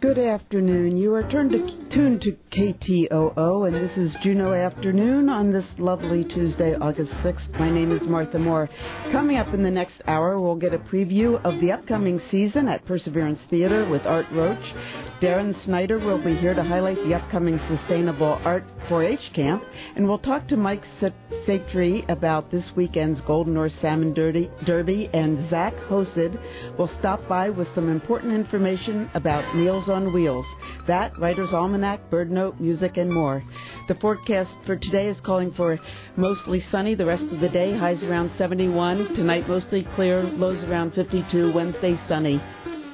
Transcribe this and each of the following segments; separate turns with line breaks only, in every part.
Good afternoon. You are tuned to KTOO, and this is Juneau Afternoon on this lovely Tuesday, August 6th. My name is Martha Moore. Coming up in the next hour, we'll get a preview of the upcoming season at Perseverance Theater with Art Roach. Darren Snyder will be here to highlight the upcoming Sustainable Art 4-H camp, and we'll talk to Mike Satry about this weekend's Golden North Salmon Derby, and Zach Hosid will stop by with some important information about Meals on Wheels. That, Writer's Almanac, Bird Note, music, and more. The forecast for today is calling for mostly sunny the rest of the day, highs around 71. Tonight, mostly clear, lows around 52. Wednesday, sunny.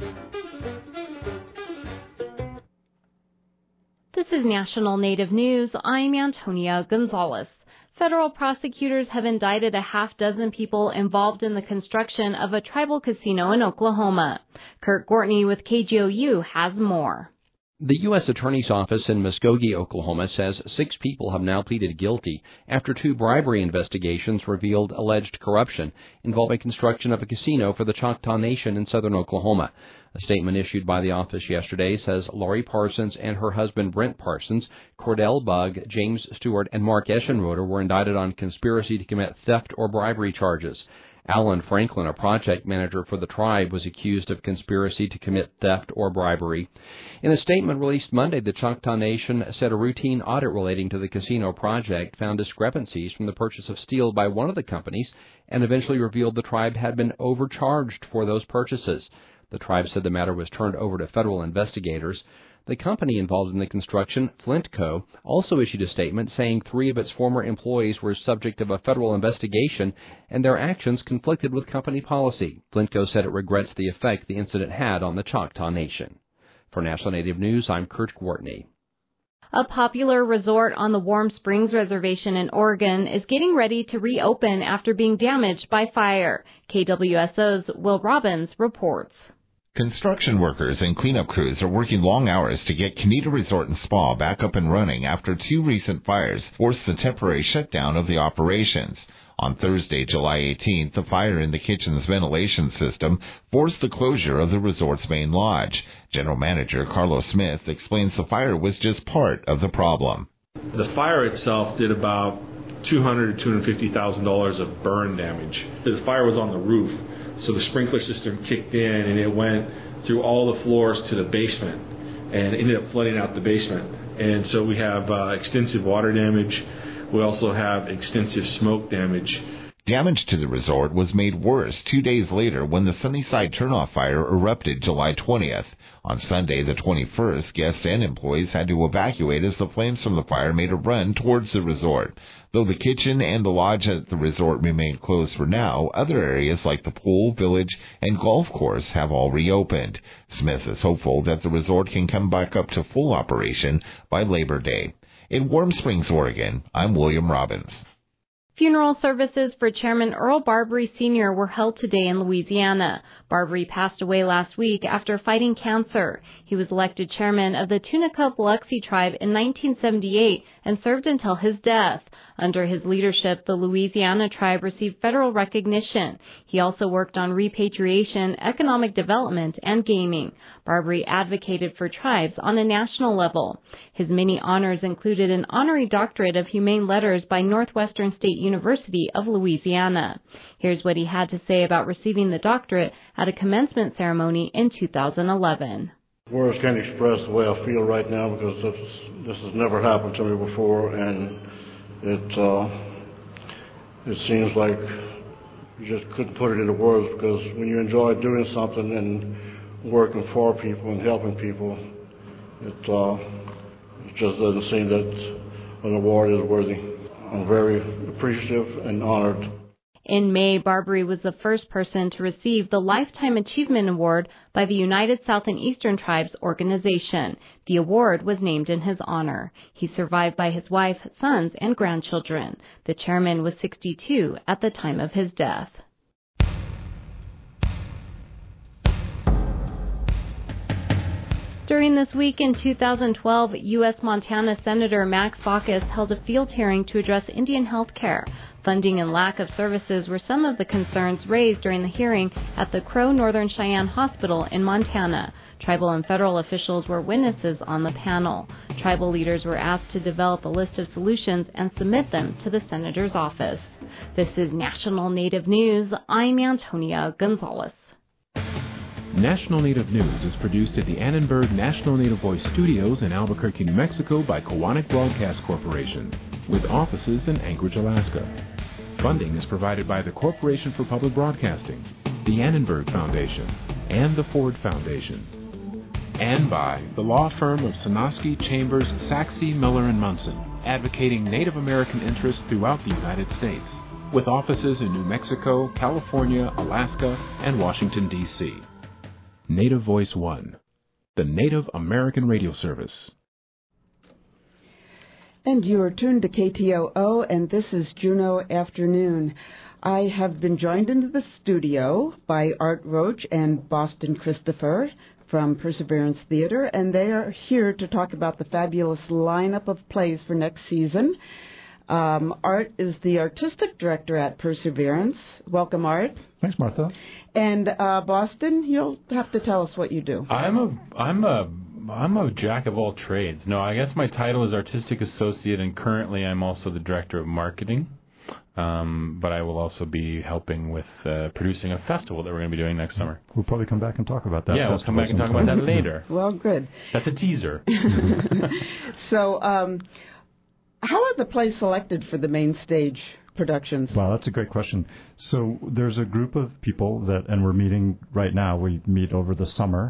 This is National Native News. I'm Antonia Gonzalez. Federal prosecutors have indicted a half-dozen people involved in the construction of a tribal casino in Oklahoma. Kurt Gortney with KGOU has more.
The U.S. Attorney's Office in Muskogee, Oklahoma, says 6 people have now pleaded guilty after 2 bribery investigations revealed alleged corruption involving construction of a casino for the Choctaw Nation in southern Oklahoma. A statement issued by the office yesterday says Lori Parsons and her husband Brent Parsons, Cordell Bugg, James Stewart, and Mark Eschenroder were indicted on conspiracy to commit theft or bribery charges. Alan Franklin, a project manager for the tribe, was accused of conspiracy to commit theft or bribery. In a statement released Monday, the Choctaw Nation said a routine audit relating to the casino project found discrepancies from the purchase of steel by one of the companies and eventually revealed the tribe had been overcharged for those purchases. The tribe said the matter was turned over to federal investigators. The company involved in the construction, Flintco, also issued a statement saying 3 of its former employees were subject of a federal investigation and their actions conflicted with company policy. Flintco said it regrets the effect the incident had on the Choctaw Nation. For National Native News, I'm Kurt Gortney.
A popular resort on the Warm Springs Reservation in Oregon is getting ready to reopen after being damaged by fire. KWSO's Will Robbins reports.
Construction workers and cleanup crews are working long hours to get Kanita Resort and Spa back up and running after 2 recent fires forced the temporary shutdown of the operations. On Thursday, July 18th, the fire in the kitchen's ventilation system forced the closure of the resort's main lodge. General Manager Carlos Smith explains the fire was just part of the problem.
The fire itself did about $200,000 to $250,000 of burn damage. The fire was on the roof. So the sprinkler system kicked in and it went through all the floors to the basement and ended up flooding out the basement. And so we have extensive water damage. We also have extensive smoke damage.
Damage to the resort was made worse 2 days later when the Sunnyside Turnoff fire erupted July 20th. On Sunday, the 21st, guests and employees had to evacuate as the flames from the fire made a run towards the resort. Though the kitchen and the lodge at the resort remain closed for now, other areas like the pool, village, and golf course have all reopened. Smith is hopeful that the resort can come back up to full operation by Labor Day. In Warm Springs, Oregon, I'm William Robbins.
Funeral services for Chairman Earl Barbary Sr. were held today in Louisiana. Barbary passed away last week after fighting cancer. He was elected chairman of the Tunica Biloxi tribe in 1978 and served until his death. Under his leadership, the Louisiana tribe received federal recognition. He also worked on repatriation, economic development, and gaming. Barbary advocated for tribes on a national level. His many honors included an honorary doctorate of humane letters by Northwestern State University of Louisiana. Here's what he had to say about receiving the doctorate at a commencement ceremony in 2011.
Words can't express the way I feel right now because this has never happened to me before, and it seems like you just couldn't put it into words, because when you enjoy doing something and working for people and helping people, it just doesn't seem that an award is worthy. I'm very appreciative and honored.
In May, Barbary was the first person to receive the Lifetime Achievement Award by the United South and Eastern Tribes Organization. The award was named in his honor. He's survived by his wife, sons, and grandchildren. The chairman was 62 at the time of his death. During this week in 2012, U.S. Montana Senator Max Baucus held a field hearing to address Indian health care. Funding and lack of services were some of the concerns raised during the hearing at the Crow Northern Cheyenne Hospital in Montana. Tribal and federal officials were witnesses on the panel. Tribal leaders were asked to develop a list of solutions and submit them to the senator's office. This is National Native News. I'm Antonia Gonzalez.
National Native News is produced at the Annenberg National Native Voice Studios in Albuquerque, New Mexico by Koahnic Broadcast Corporation, with offices in Anchorage, Alaska. Funding is provided by the Corporation for Public Broadcasting, the Annenberg Foundation, and the Ford Foundation. And by the law firm of Sonosky, Chambers, Saxe, Miller & Munson, advocating Native American interests throughout the United States, with offices in New Mexico, California, Alaska, and Washington, D.C. Native Voice One, the Native American radio service.
And you are tuned to KTOO, and this is Juneau Afternoon. I have been joined into the studio by Art Roach and Boston Christopher from Perseverance Theater, and they are here to talk about the fabulous lineup of plays for next season. Art is the artistic director at Perseverance. Welcome, Art.
Thanks, Martha.
And Boston, you'll have to tell us what you do.
I'm a jack of all trades. No, I guess my title is artistic associate, and currently I'm also the director of marketing. But I will also be helping with producing a festival that we're going to be doing next summer.
We'll probably come back and talk about that.
Yeah, we'll come back and talk about that later.
Well, good.
That's a teaser.
So, how are the plays selected for the main stage productions?
Wow, that's a great question. So there's a group of people and we're meeting right now. We meet over the summer.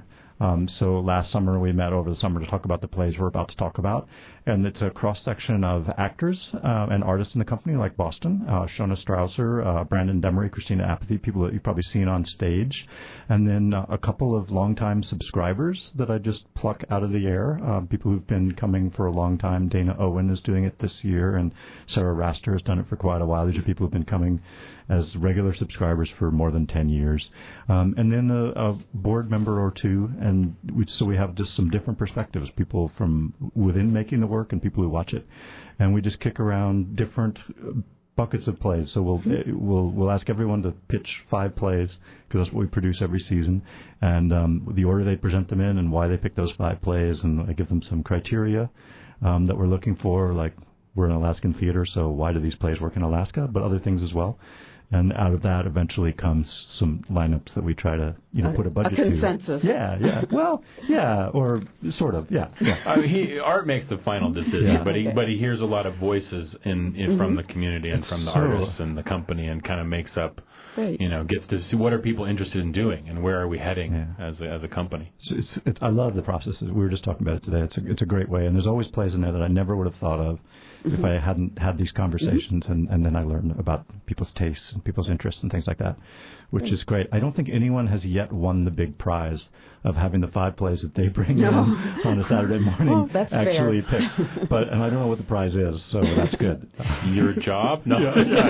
So last summer we met over the summer to talk about the plays we're about to talk about. And it's a cross-section of actors and artists in the company, like Boston, Shona Strausser, Brandon Demery, Christina Apathy, people that you've probably seen on stage. And then a couple of longtime subscribers that I just pluck out of the air, people who've been coming for a long time. Dana Owen is doing it this year, and Sarah Raster has done it for quite a while. These are people who've been coming as regular subscribers for more than 10 years. And then a board member or two, and so we have just some different perspectives, people from within making the work and people who watch it. And we just kick around different buckets of plays. So we'll ask everyone to pitch 5 plays, because that's what we produce every season, and the order they present them in and why they pick those 5 plays, and I give them some criteria that we're looking for, like we're an Alaskan theater, so why do these plays work in Alaska, but other things as well. And out of that eventually comes some lineups that we try to, put a budget to.
A consensus.
Yeah. Well, yeah, or sort of, yeah.
I mean, Art makes the final decision, but he hears a lot of voices from the community and from the artists and the company, and kind of makes up, gets to see what are people interested in doing and where are we heading as a company.
I love the process. We were just talking about it today. It's a great way, and there's always plays in there that I never would have thought of if I hadn't had these conversations, and then I learned about people's tastes and people's interests and things like that, which is great. I don't think anyone has yet won the big prize of having the 5 plays that they bring in on a Saturday morning actually picked. And I don't know what the prize is, so that's good.
Your job? No.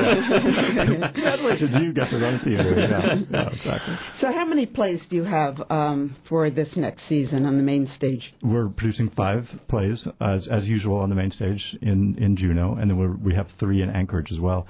Congratulations, you got to run theater. Yeah, exactly.
So how many plays do you have for this next season on the main stage?
We're producing 5 plays, as usual, on the main stage in Juneau, and then we have 3 in Anchorage as well.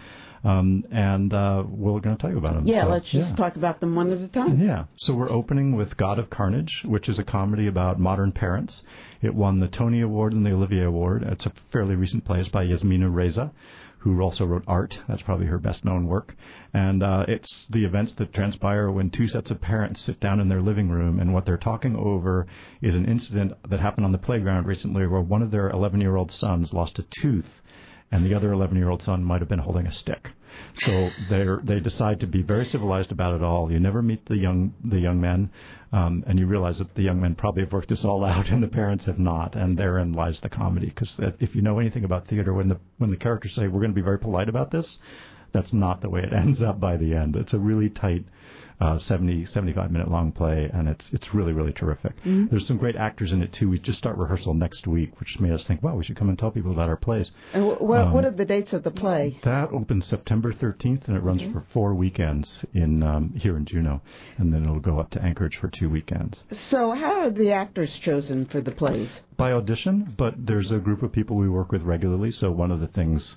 And we're going to tell you about them.
Yeah, let's just talk about them one at a time.
Yeah. So we're opening with God of Carnage, which is a comedy about modern parents. It won the Tony Award and the Olivier Award. It's a fairly recent play. It's by Yasmina Reza, who also wrote Art. That's probably her best-known work. And it's the events that transpire when 2 sets of parents sit down in their living room, and what they're talking over is an incident that happened on the playground recently where one of their 11-year-old sons lost a tooth, and the other 11-year-old son might have been holding a stick. So they decide to be very civilized about it all. You never meet the young men, and you realize that the young men probably have worked this all out, and the parents have not. And therein lies the comedy. Because if you know anything about theater, when the characters say we're going to be very polite about this, that's not the way it ends up by the end. It's a really tight 75-minute long play, and it's really, really terrific. Mm-hmm. There's some great actors in it, too. We just start rehearsal next week, which made us think, wow, we should come and tell people about our plays.
And what are the dates of the play?
That opens September 13th, and it runs for 4 weekends here in Juneau, and then it'll go up to Anchorage for 2 weekends.
So how are the actors chosen for the plays?
By audition, but there's a group of people we work with regularly, so one of the things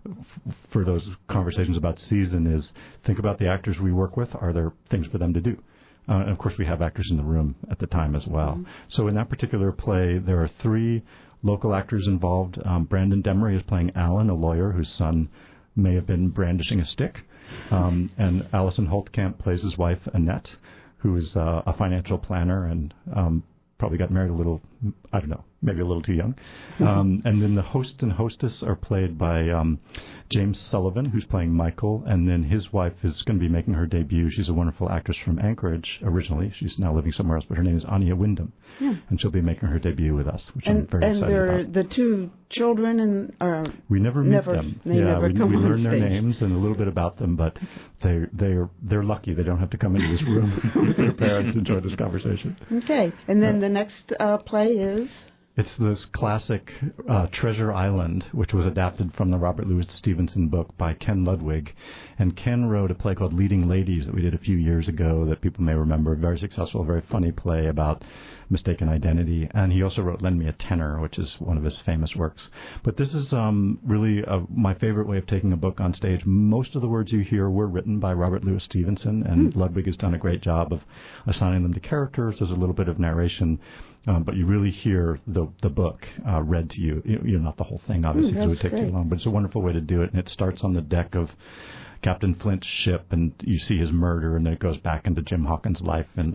for those conversations about season is think about the actors we work with. Are there things for them to do? And, of course, we have actors in the room at the time as well. Mm-hmm. So in that particular play, there are 3 local actors involved. Brandon Demery is playing Alan, a lawyer whose son may have been brandishing a stick. And Allison Holtkamp plays his wife, Annette, who is a financial planner and probably got married a little, I don't know, maybe a little too young. And then the host and hostess are played by James Sullivan, who's playing Michael, and then his wife is going to be making her debut. She's a wonderful actress from Anchorage originally. She's now living somewhere else, but her name is Anya Wyndham. Yeah. And she'll be making her debut with us, which I'm very excited about.
And the 2 children,
we never meet them.
They never come
we
on
learn
stage.
their names and a little bit about them, but they're lucky they don't have to come into this room. Their parents enjoy this conversation.
Okay, and then the next play is?
It's this classic Treasure Island, which was adapted from the Robert Louis Stevenson book by Ken Ludwig. And Ken wrote a play called Leading Ladies that we did a few years ago that people may remember. Very successful, very funny play about mistaken identity. And he also wrote Lend Me a Tenor, which is one of his famous works. But this is really my favorite way of taking a book on stage. Most of the words you hear were written by Robert Louis Stevenson, and Ludwig has done a great job of assigning them to characters. There's a little bit of narration. But you really hear the book read to you. You're not the whole thing, obviously, because it would take too long. But it's a wonderful way to do it. And it starts on the deck of Captain Flint's ship, and you see his murder, and then it goes back into Jim Hawkins' life in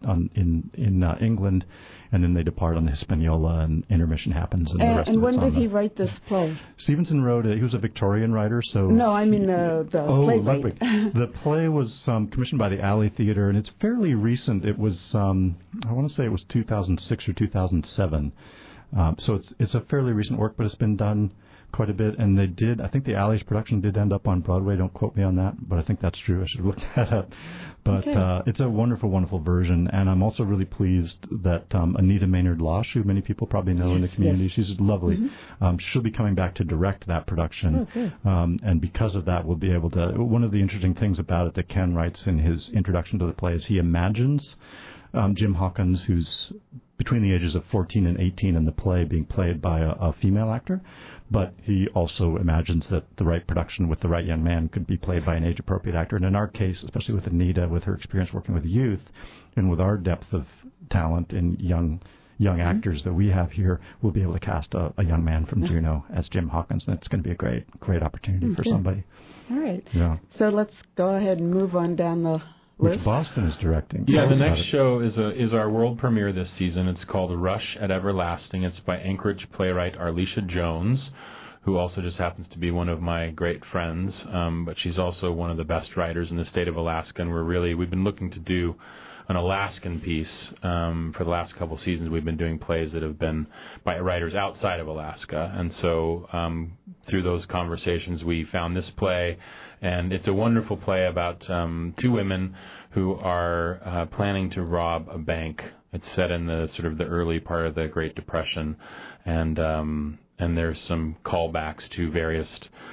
England, and then they depart on the Hispaniola, and intermission happens. And the rest
and
of
when did he write this play?
Stevenson wrote it. He was a Victorian writer, so...
No, I mean the play.
Ludwig. The play was commissioned by the Alley Theater, and it's fairly recent. It was, I want to say it was 2006 or 2007. So it's a fairly recent work, but it's been done quite a bit, and they did, I think the Alley's production did end up on Broadway. Don't quote me on that, but I think that's true. I should have looked that up. But it's a wonderful, wonderful version, and I'm also really pleased that Anita Maynard-Losh, who many people probably know in the community, she's lovely. Mm-hmm. She'll be coming back to direct that production, and because of that, we'll be able to... One of the interesting things about it that Ken writes in his introduction to the play is he imagines Jim Hawkins, who's between the ages of 14 and 18 in the play, being played by a female actor, but he also imagines that the right production with the right young man could be played by an age-appropriate actor. And in our case, especially with Anita, with her experience working with youth, and with our depth of talent in young actors that we have here, we'll be able to cast a young man from Juneau as Jim Hawkins, and it's going to be a great opportunity for somebody.
All right. Yeah. So let's go ahead and move on down the list.
Which Boston is directing.
Yeah, the next show is our world premiere this season. It's called Rush at Everlasting. It's by Anchorage playwright Arlisha Jones, who also just happens to be one of my great friends, but she's also one of the best writers in the state of Alaska, and we've been looking to do an Alaskan piece. For the last couple seasons, we've been doing plays that have been by writers outside of Alaska, and so through those conversations, we found this play, and it's a wonderful play about 2 women who are planning to rob a bank. It's set in the sort of the early part of the Great Depression, and there's some callbacks to various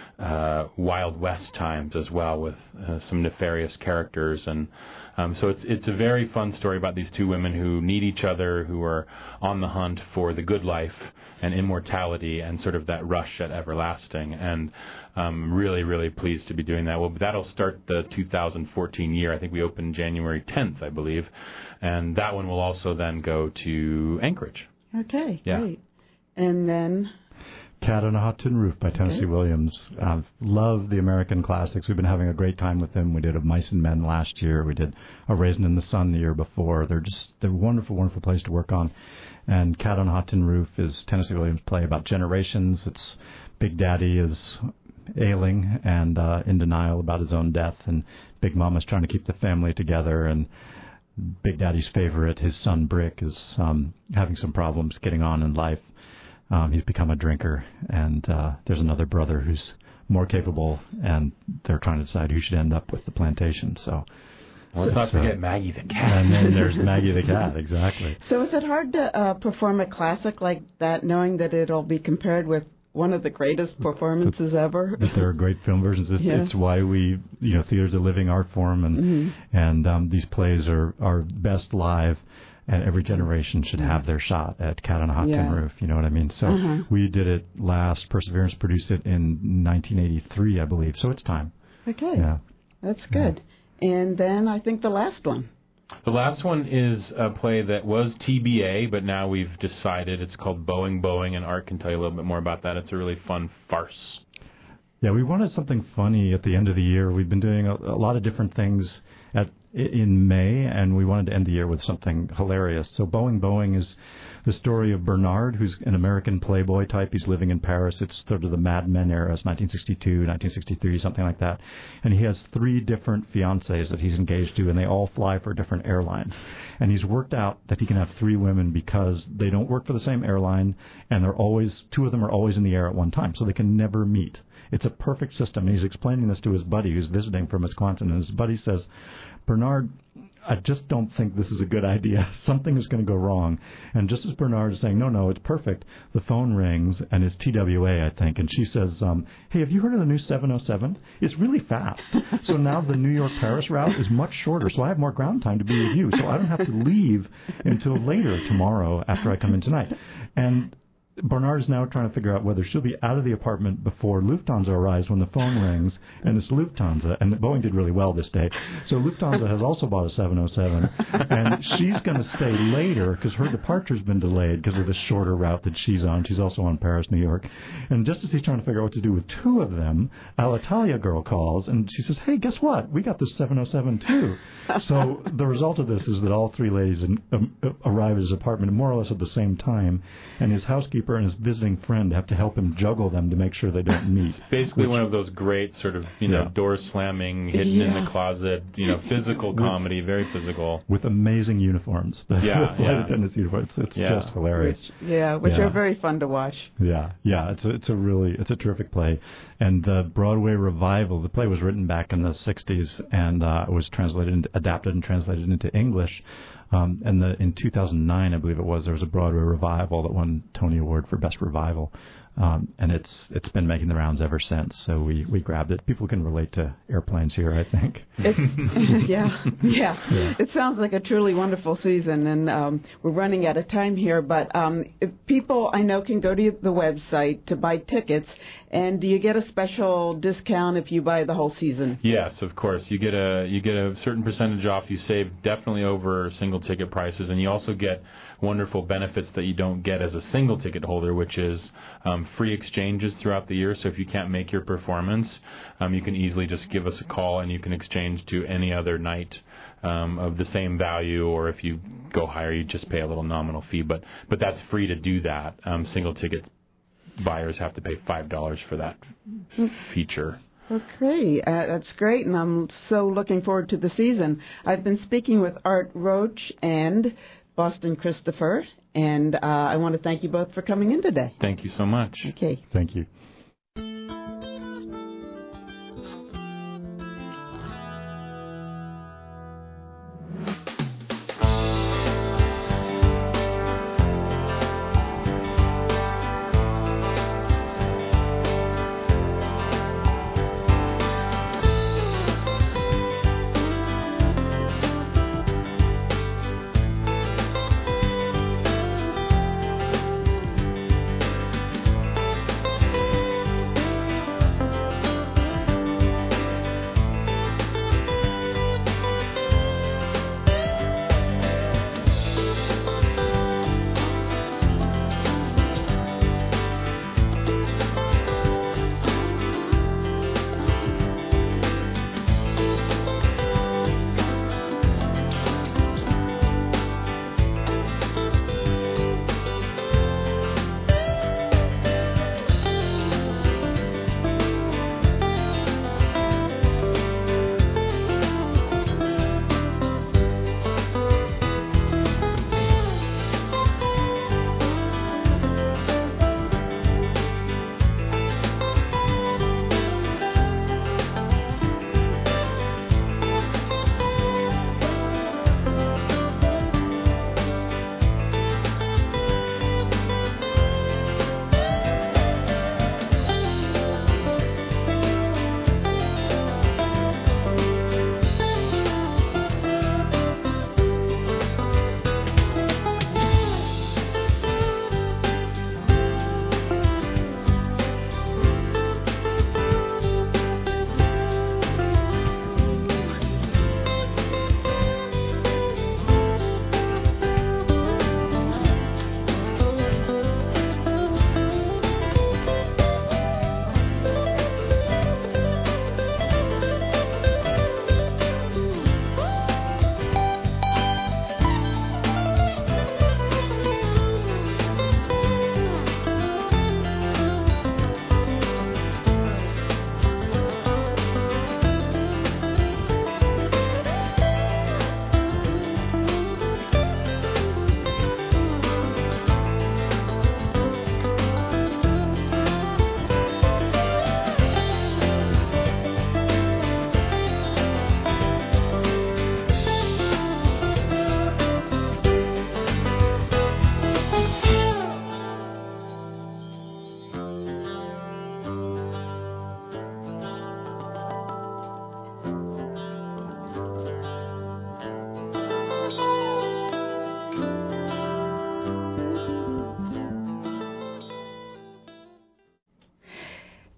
Wild West times as well, with some nefarious characters, and so it's a very fun story about these 2 women who need each other, who are on the hunt for the good life and immortality and sort of that rush at everlasting. And I'm really, really pleased to be doing that. Well, that'll start the 2014 year. I think we open January 10th, I believe, and that one will also then go to Anchorage.
Okay, great. And then...
Cat on a Hot Tin Roof by Tennessee Williams. Love the American classics. We've been having a great time with them. We did A Mice and Men last year. We did A Raisin in the Sun the year before. They're wonderful, wonderful plays to work on. And Cat on a Hot Tin Roof is Tennessee Williams' play about generations. It's Big Daddy is ailing and in denial about his own death, and Big Mama's trying to keep the family together, and Big Daddy's favorite, his son Brick, is having some problems getting on in life. He's become a drinker, and there's another brother who's more capable, and they're trying to decide who should end up with the plantation. So
let's not forget Maggie the cat.
And then there's Maggie the cat, exactly.
So is it hard to perform a classic like that, knowing that it'll be compared with one of the greatest performances ever?
But there are great film versions. It's why theater's a living art form, and these plays are best live. And every generation should have their shot at Cat on a Hot Tin Roof. You know what I mean? So we did it last. Perseverance produced it in 1983, I believe. So it's time.
Okay. Yeah. That's good. Yeah. And then I think the last one.
The last one is a play that was TBA, but now we've decided it's called Boeing, and Art can tell you a little bit more about that. It's a really fun farce.
Yeah, we wanted something funny at the end of the year. We've been doing a lot of different things in May, and we wanted to end the year with something hilarious. So Boeing is the story of Bernard, who's an American playboy type. He's living in Paris. It's sort of the Mad Men era. It's 1962, 1963, something like that. And he has 3 different fiancées that he's engaged to, and they all fly for different airlines. And he's worked out that he can have 3 women because they don't work for the same airline, and 2 of them are always in the air at one time, so they can never meet. It's a perfect system. And he's explaining this to his buddy who's visiting from Wisconsin, and his buddy says, Bernard, I just don't think this is a good idea. Something is going to go wrong. And just as Bernard is saying, no, it's perfect, the phone rings, and it's TWA, I think. And she says, hey, have you heard of the new 707? It's really fast. So now the New York-Paris route is much shorter, so I have more ground time to be with you. So I don't have to leave until later tomorrow after I come in tonight. And Bernard is now trying to figure out whether she'll be out of the apartment before Lufthansa arrives when the phone rings, and it's Lufthansa, and Boeing did really well this day. So Lufthansa has also bought a 707, and she's going to stay later because her departure's been delayed because of the shorter route that she's on. She's also on Paris, New York. And just as he's trying to figure out what to do with 2 of them, Alitalia girl calls, and she says, hey, guess what? We got this 707 too. So the result of this is that all 3 ladies arrive at his apartment more or less at the same time, and his housekeeper and his visiting friend have to help him juggle them to make sure they don't meet.
Basically one of those great sort of, door slamming, hidden in the closet, physical comedy, very physical.
With amazing uniforms. The flight attendants' uniforms. It's just hilarious.
Which are very fun to watch.
Yeah. It's a terrific play. And the Broadway revival, the play was written back in the 60s and it was adapted and translated into English. And in 2009, I believe it was, there was a Broadway revival that won Tony Award for Best Revival. And it's been making the rounds ever since. So we grabbed it. People can relate to airplanes here, I think.
Yeah. It sounds like a truly wonderful season, and we're running out of time here. But if people I know can go to the website to buy tickets, and do you get a special discount if you buy the whole season?
Yes, of course. You get a certain percentage off. You save definitely over single ticket prices, and you also get wonderful benefits that you don't get as a single ticket holder, which is free exchanges throughout the year. So if you can't make your performance, you can easily just give us a call and you can exchange to any other night of the same value, or if you go higher, you just pay a little nominal fee. But that's free to do that. Single ticket buyers have to pay $5 for that feature.
Okay, that's great, and I'm so looking forward to the season. I've been speaking with Art Roach and Boston Christopher, and I want to thank you both for coming in today.
Thank you so much.
Okay.
Thank you.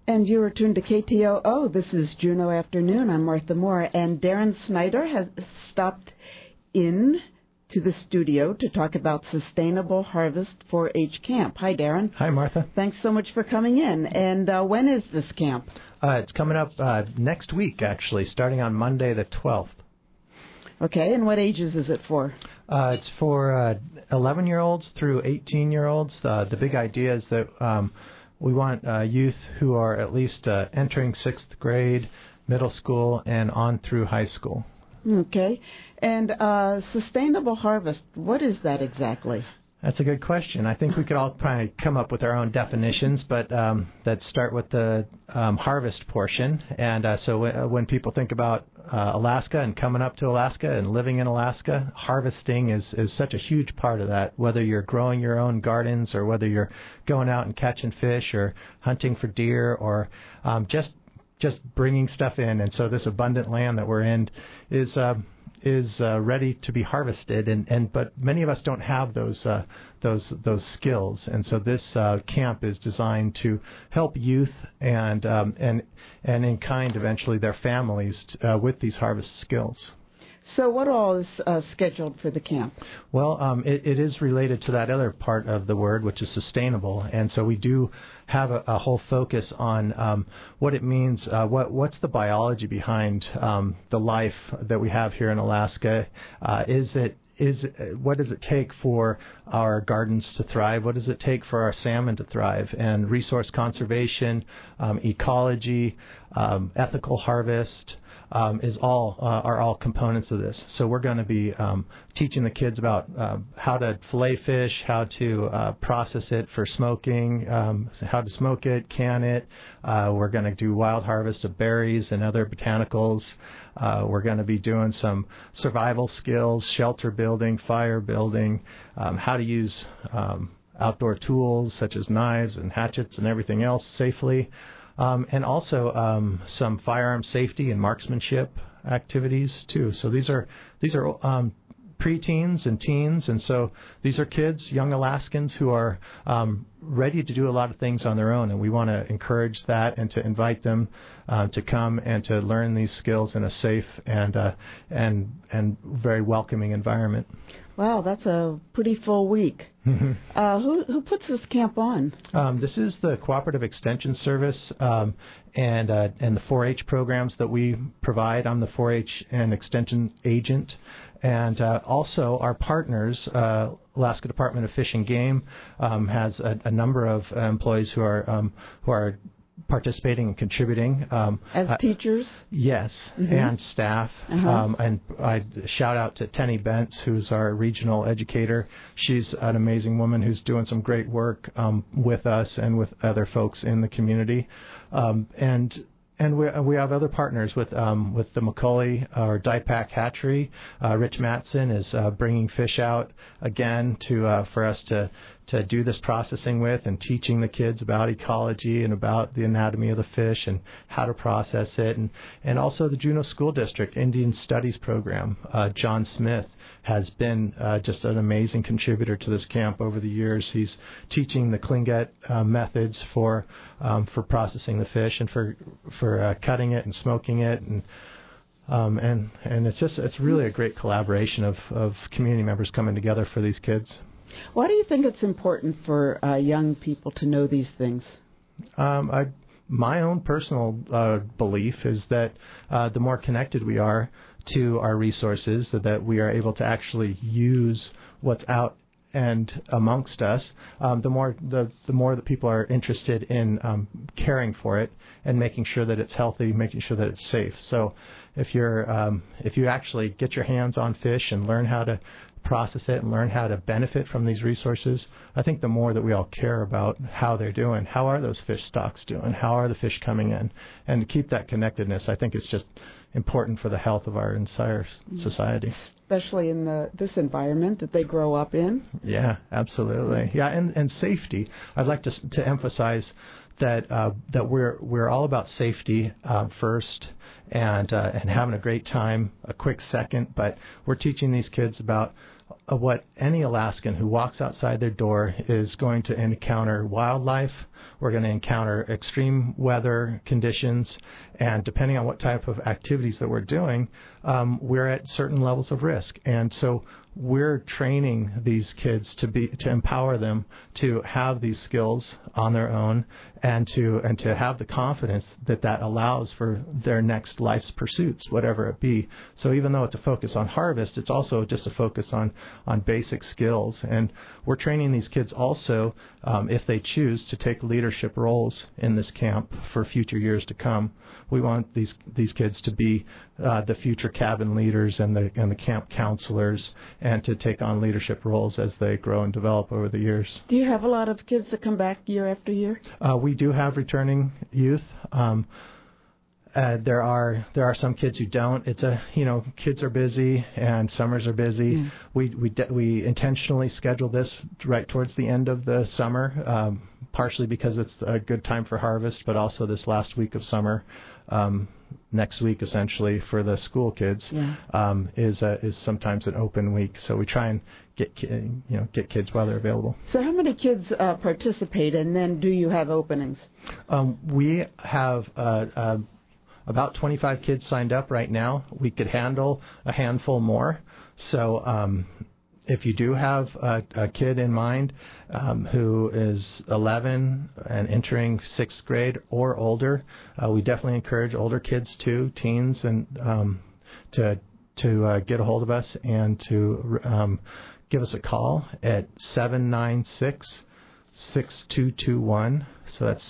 And you are tuned to KTOO. This is Juneau Afternoon. I'm Martha Moore. And Darren Snyder has stopped in to the studio to talk about Sustainable Harvest 4-H Camp. Hi, Darren.
Hi, Martha.
Thanks so much for coming in. And when is this camp?
It's coming up next week, actually, starting on Monday the 12th.
Okay, and what ages is it for?
It's for 11-year-olds through 18-year-olds. The big idea is that we want youth who are at least entering 6th grade, middle school, and on through high school.
Okay. And Sustainable Harvest, what is that exactly?
That's a good question. I think we could all probably come up with our own definitions, but let's start with the harvest portion. And so when people think about Alaska and coming up to Alaska and living in Alaska, harvesting is such a huge part of that, whether you're growing your own gardens or whether you're going out and catching fish or hunting for deer or just bringing stuff in. And so this abundant land that we're in is ready to be harvested, but many of us don't have those skills, and so this camp is designed to help youth and in kind eventually their families with these harvest skills.
So what all is scheduled for the camp?
Well, it is related to that other part of the word, which is sustainable. And so we do have a whole focus on what it means, what's the biology behind the life that we have here in Alaska. What does it take for our gardens to thrive? What does it take for our salmon to thrive? And resource conservation, ecology, ethical harvest, are all components of this. So we're going to be teaching the kids about how to fillet fish, how to process it for smoking, how to smoke it, can it. We're going to do wild harvest of berries and other botanicals. We're going to be doing some survival skills, shelter building, fire building, how to use outdoor tools such as knives and hatchets and everything else safely. And also some firearm safety and marksmanship activities too. So these are preteens and teens, and so these are kids, young Alaskans who are ready to do a lot of things on their own, and we want to encourage that and to invite them to come and to learn these skills in a safe and very welcoming environment.
Wow, that's a pretty full week. Who puts this camp on?
This is the Cooperative Extension Service and the 4-H programs that we provide. I'm the 4-H and Extension agent. And also our partners, Alaska Department of Fish and Game, has a number of employees who are participating and contributing.
As teachers?
Yes, and staff. And I shout out to Tenny Bentz, who's our regional educator. She's an amazing woman who's doing some great work with us and with other folks in the community. And we have other partners with the Macaulay or Dypak Hatchery. Rich Matson is bringing fish out again for us to do this processing with and teaching the kids about ecology and about the anatomy of the fish and how to process it. And also the Juneau School District Indian Studies Program. John Smith has been just an amazing contributor to this camp over the years. He's teaching the Tlingit methods for processing the fish and for cutting it and smoking it, and it's really a great collaboration of community members coming together for these kids.
Why do you think it's important for young people to know these things?
My own personal belief is that the more connected we are to our resources, so that we are able to actually use what's out and amongst us, the more that people are interested in caring for it and making sure that it's healthy, making sure that it's safe. So if you actually get your hands on fish and learn how to process it and learn how to benefit from these resources, I think the more that we all care about how they're doing, how are those fish stocks doing, how are the fish coming in, and to keep that connectedness, I think it's just important for the health of our entire society. Especially in
this environment that they grow up in.
Yeah, absolutely. Yeah, and safety. I'd like to emphasize that we're all about safety first, and having a great time a quick second, but we're teaching these kids about what any Alaskan who walks outside their door is going to encounter wildlife. We're going to encounter extreme weather conditions, and depending on what type of activities that we're doing, we're at certain levels of risk. And so we're training these kids to empower them to have these skills on their own, and to have the confidence that allows for their next life's pursuits, whatever it be. So even though it's a focus on harvest, it's also just a focus on basic skills. And we're training these kids also, if they choose, to take leadership roles in this camp for future years to come. We want these kids to be the future cabin leaders and the camp counselors, and to take on leadership roles as they grow and develop over the years.
Do you have a lot of kids that come back year after year?
We do have returning youth. There are some kids who don't. It's kids are busy and summers are busy. Yeah. We intentionally schedule this right towards the end of the summer, partially because it's a good time for harvest, but also this last week of summer. Next week, essentially, for the school kids, is sometimes an open week. So we try and get kids while they're available.
So how many kids participate, and then do you have openings?
We have about 25 kids signed up right now. We could handle a handful more. So if you do have a kid in mind who is 11 and entering 6th grade or older, we definitely encourage older kids too, teens, and to get a hold of us and to give us a call at 796-6221. So that's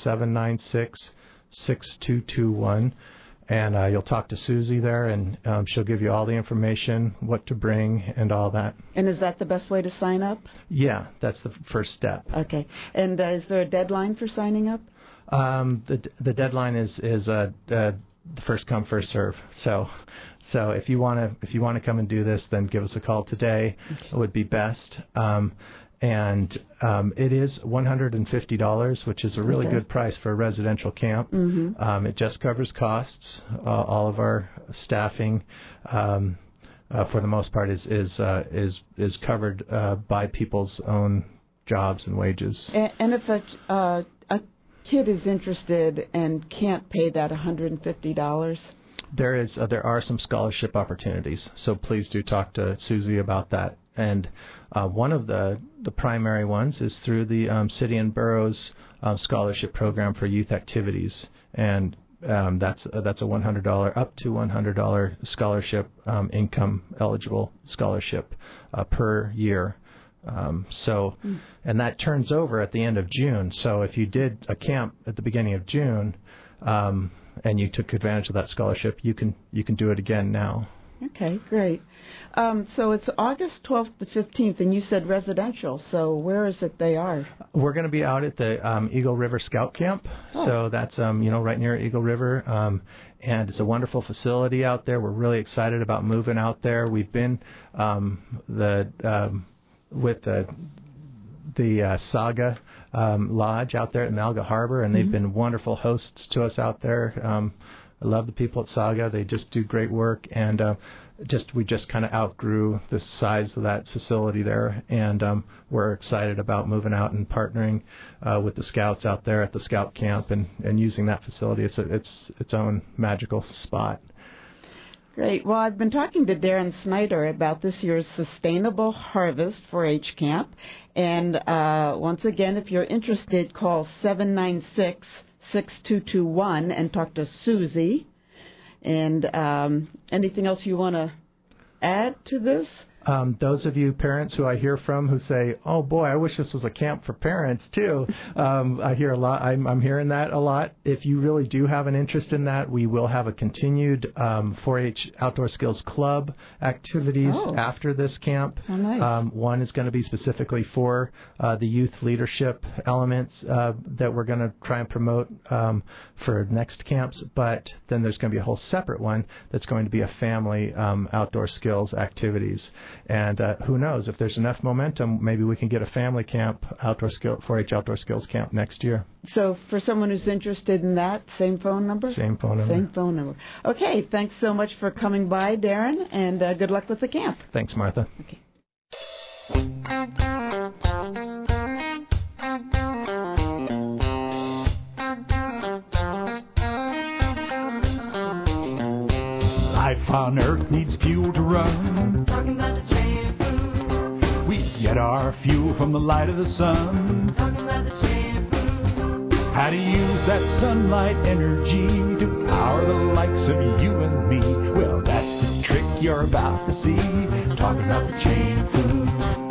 796-6221. And you'll talk to Susie there, and she'll give you all the information, what to bring, and all that.
And is that the best way to sign up?
Yeah, that's the first step.
Okay. And is there a deadline for signing up?
The deadline is first come, first serve. So if you want to come and do this, then give us a call today. Okay. It would be best. And it is $150, which is a really good price for a residential camp. Mm-hmm. It just covers costs. All of our staffing, for the most part, is covered by people's own jobs and wages.
And if a kid is interested and can't pay that $150,
there are some scholarship opportunities. So please do talk to Susie about that. And one of the primary ones is through the City and Boroughs scholarship program for youth activities, and that's a $100 up to $100 scholarship, income eligible scholarship per year. And that turns over at the end of June. So if you did a camp at the beginning of June and you took advantage of that scholarship, you can do it again now.
Okay, great. So it's August 12th to 15th, and you said residential. So where is it they are?
We're going to be out at the Eagle River Scout Camp. Oh. So that's right near Eagle River, and it's a wonderful facility out there. We're really excited about moving out there. We've been with the Saga Lodge out there at Malga Harbor, and they've been wonderful hosts to us out there. I love the people at Saga. They just do great work, and we just kind of outgrew the size of that facility there, and we're excited about moving out and partnering with the Scouts out there at the Scout Camp and using that facility. It's its own magical spot.
Great. Well, I've been talking to Darren Snyder about this year's Sustainable Harvest 4-H Camp, and once again, if you're interested, call 796-6221 and talk to Susie. And anything else you want to add to this?
Those of you parents who I hear from who say, "Oh boy, I wish this was a camp for parents too," I hear a lot. I'm hearing that a lot. If you really do have an interest in that, we will have a continued 4-H Outdoor Skills Club activities after this camp.
Oh, nice.
One is going to be specifically for the youth leadership elements that we're going to try and promote for next camps. But then there's going to be a whole separate one that's going to be a family outdoor skills activities. And who knows, if there's enough momentum, maybe we can get a family camp, 4-H Outdoor Skills Camp next year.
So for someone who's interested in that, same phone number?
Same phone number.
Same phone number. Okay, thanks so much for coming by, Darren, and good luck with the camp.
Thanks, Martha.
Okay.
Life on Earth needs fuel to run.
Talking about the chain food.
We get our fuel from the light of the sun.
Talking about the chain food.
How to use that sunlight energy to power the likes of you and me. Well, that's the trick you're about to see. Talking about the chain food.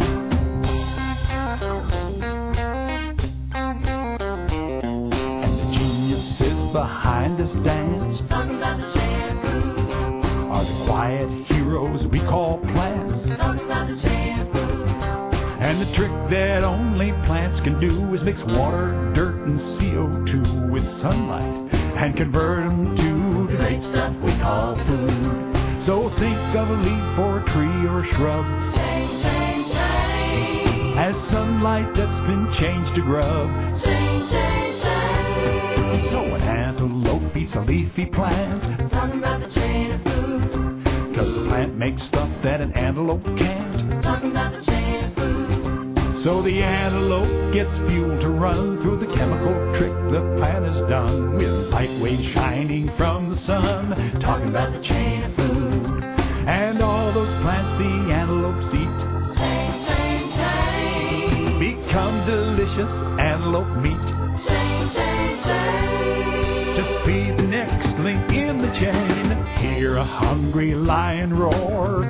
And the geniuses behind this dance.
Talking about the chain food.
Are the quiet heroes we call plants.
Talking about the chain food.
And the trick that only plants can do is mix water, dirt, and CO2 with sunlight and convert them to the great stuff we call food. So think of a leaf or a tree or a shrub
Change, change, change.
as sunlight that's been changed to grub.
Change, change, change.
So an antelope eats a leafy plant,
Talking about the chain of food.
'cause the plant makes stuff that an antelope can't.
Talking about the chain of food.
So the antelope gets fuel to run through the chemical trick the plant has done, with light waves shining from the sun. Talking about the chain of food. And all those plants the antelopes eat
Change, change, change.
become delicious antelope meat
Change, change, change.
to feed the next link in the chain. Hear a hungry lion roar,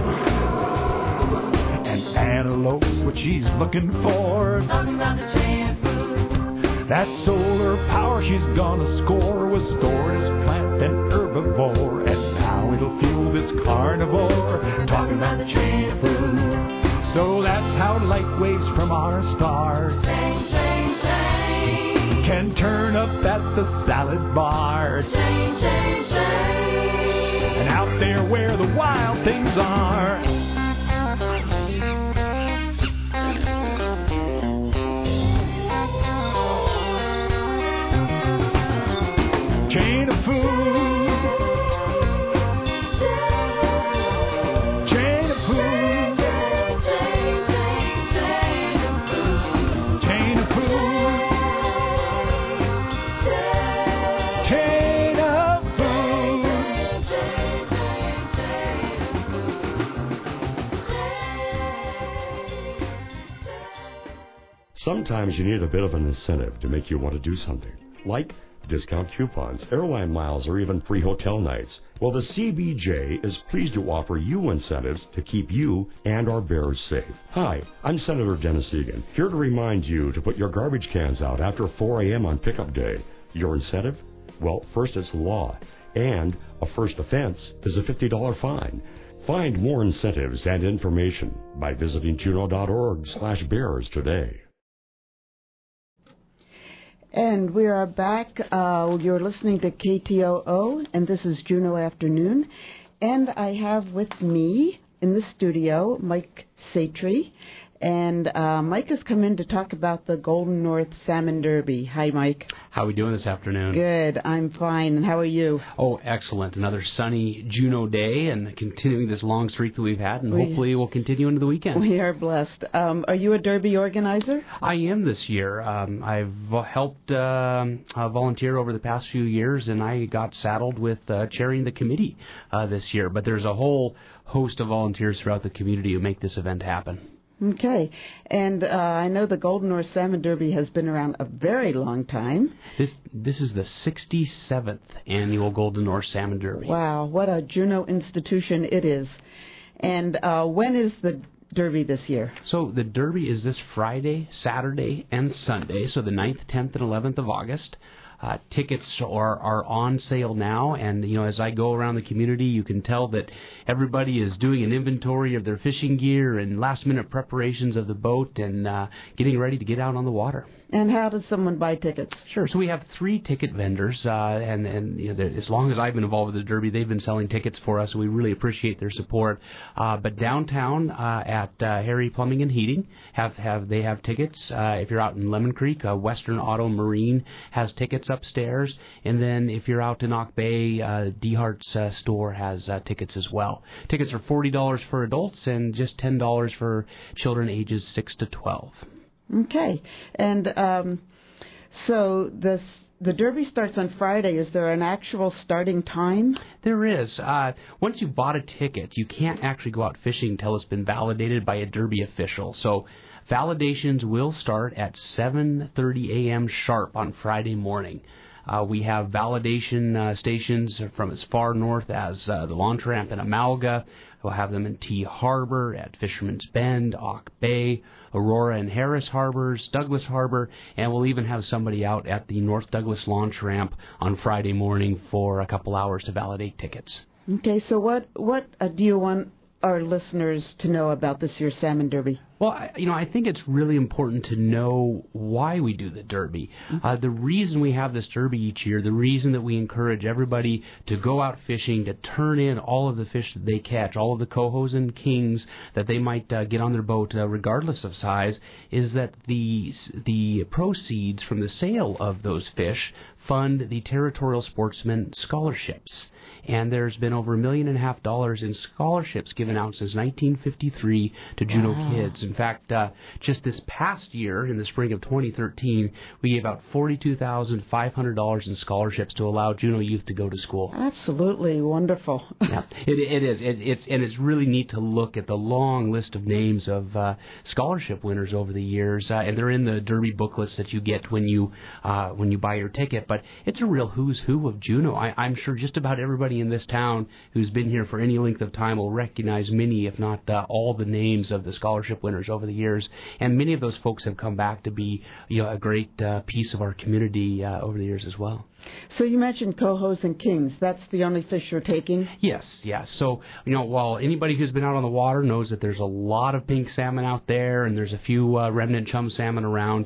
and antelope's what she's looking for.
Talking about the chain of food.
That solar power she's gonna score was stored as plant and herbivore, and now it'll fuel this carnivore. Talking about the chain of food. So that's how light waves from our stars
Change, change, change.
can turn up at the salad bars.
Change, change, change.
And out there where the wild things are, chain of food, chain of food, chain of food, chain of
Sometimes you need a bit of an incentive to make you want to do something, like discount coupons, airline miles, or even free hotel nights. Well, the CBJ is pleased to offer you incentives to keep you and our bears safe. Hi, I'm Senator Dennis Egan, here to remind you to put your garbage cans out after 4 a.m. on pickup day. Your incentive? Well, first it's the law, and a first offense is a $50 fine. Find more incentives and information by visiting juneau.org/bears today.
And we are back. You're listening to KTOO, and this is Juneau Afternoon. And I have with me in the studio Mike Satry. And Mike has come in to talk about the Golden North Salmon Derby. Hi, Mike.
How are we doing this afternoon?
Good. I'm fine. And how are you?
Oh, excellent. Another sunny Juneau day and continuing this long streak that we've had, and hopefully we'll continue into the weekend.
We are blessed. Are you a Derby organizer?
I am this year. I've helped volunteer over the past few years, and I got saddled with chairing the committee this year. But there's a whole host of volunteers throughout the community who make this event happen.
Okay. And I know the Golden North Salmon Derby has been around a very long time.
This is the 67th annual Golden North Salmon Derby.
Wow, what a Juneau institution it is. And when is the Derby this year?
So the Derby is this Friday, Saturday, and Sunday, so the 9th, 10th, and 11th of August. Tickets are on sale now, and as I go around the community, you can tell that everybody is doing an inventory of their fishing gear and last-minute preparations of the boat and getting ready to get out on the water.
And how does someone buy tickets?
Sure. So we have 3 ticket vendors, and you know, as long as I've been involved with the Derby, they've been selling tickets for us, and we really appreciate their support. But downtown at Harry Plumbing and Heating they have tickets. If you're out in Lemon Creek, Western Auto Marine has tickets upstairs, and then if you're out in Ock Bay, DeHart's store has tickets as well. Tickets are $40 for adults and just $10 for children ages 6 to 12.
Okay. And so the Derby starts on Friday. Is there an actual starting time?
There is. Once you've bought a ticket, you can't actually go out fishing until it's been validated by a Derby official. So validations will start at 7:30 a.m. sharp on Friday morning. We have validation stations from as far north as the launch ramp in Amalga. We'll have them in T Harbor, at Fisherman's Bend, Ock Bay, Aurora and Harris Harbors, Douglas Harbor, and we'll even have somebody out at the North Douglas launch ramp on Friday morning for a couple hours to validate tickets.
Okay, so what do you want our listeners to know about this year's Salmon Derby?
Well, I think it's really important to know why we do the Derby. The reason we have this Derby each year, the reason that we encourage everybody to go out fishing, to turn in all of the fish that they catch, all of the cohos and kings that they might get on their boat, regardless of size, is that the proceeds from the sale of those fish fund the Territorial Sportsman Scholarships. And there's been over $1.5 million in scholarships given out since 1953 to Juneau kids. In fact, just this past year, in the spring of 2013, we gave out $42,500 in scholarships to allow Juneau youth to go to school.
Absolutely wonderful.
Yeah, it is. It's really neat to look at the long list of names of scholarship winners over the years, and they're in the Derby booklets that you get when you buy your ticket. But it's a real who's who of Juneau. I'm sure just about everybody in this town who's been here for any length of time will recognize many, if not all, the names of the scholarship winners over the years, and many of those folks have come back to be a great piece of our community over the years as well.
So you mentioned cohos and kings. That's the only fish you're taking?
Yes. So, while anybody who's been out on the water knows that there's a lot of pink salmon out there and there's a few remnant chum salmon around,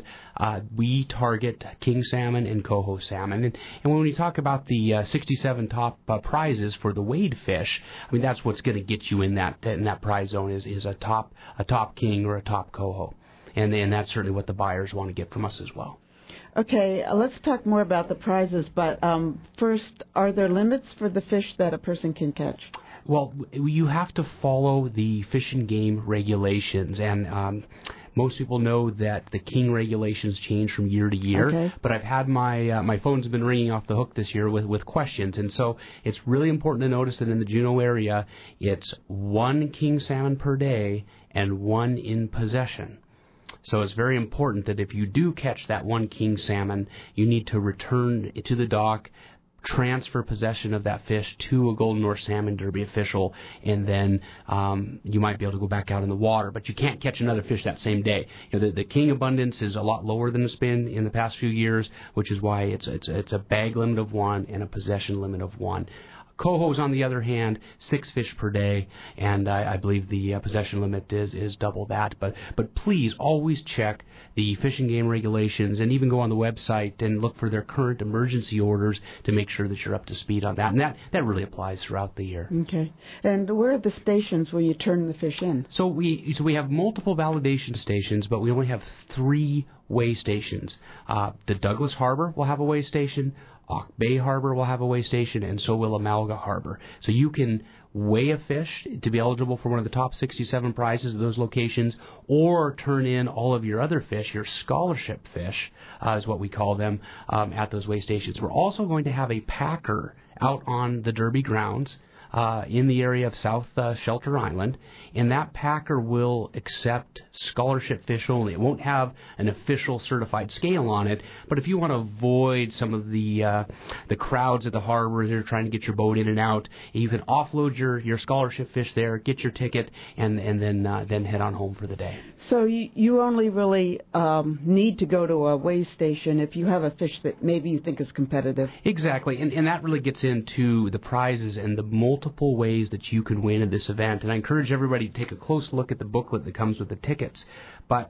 we target king salmon and coho salmon. And when we talk about the 67 top prizes for the wade fish, that's what's going to get you in that prize zone is a top king or a top coho. And that's certainly what the buyers want to get from us as well.
Okay, let's talk more about the prizes, but first, are there limits for the fish that a person can catch?
Well, you have to follow the Fish and Game regulations, and most people know that the king regulations change from year to year,
okay.
But I've had my phone's been ringing off the hook this year with questions, and so it's really important to notice that in the Juneau area, it's 1 king salmon per day and 1 in possession. So it's very important that if you do catch that 1 king salmon, you need to return to the dock, transfer possession of that fish to a Golden North Salmon Derby official, and then you might be able to go back out in the water. But you can't catch another fish that same day. The king abundance is a lot lower than it's been in the past few years, which is why it's a bag limit of 1 and a possession limit of 1. Cohos, on the other hand, 6 fish per day, and I believe the possession limit is double that. But please always check the Fish and Game regulations, and even go on the website and look for their current emergency orders to make sure that you're up to speed on that. And that really applies throughout the year.
Okay. And where are the stations where you turn the fish in?
So we have multiple validation stations, but we only have 3 weigh stations. The Douglas Harbor will have a weigh station. Ock Bay Harbor will have a weigh station, and so will Amalga Harbor. So you can weigh a fish to be eligible for one of the top 67 prizes of those locations, or turn in all of your other fish, your scholarship fish, is what we call them, at those weigh stations. We're also going to have a packer out on the Derby grounds in the area of South Shelter Island, and that packer will accept scholarship fish only. It won't have an official certified scale on it, but if you want to avoid some of the crowds at the harbor, they're trying to get your boat in and out, you can offload your scholarship fish there, get your ticket, and then head on home for the day.
So you only really need to go to a weigh station if you have a fish that maybe you think is competitive.
Exactly, and that really gets into the prizes and the multiple ways that you can win at this event. And I encourage everybody to take a close look at the booklet that comes with the tickets. But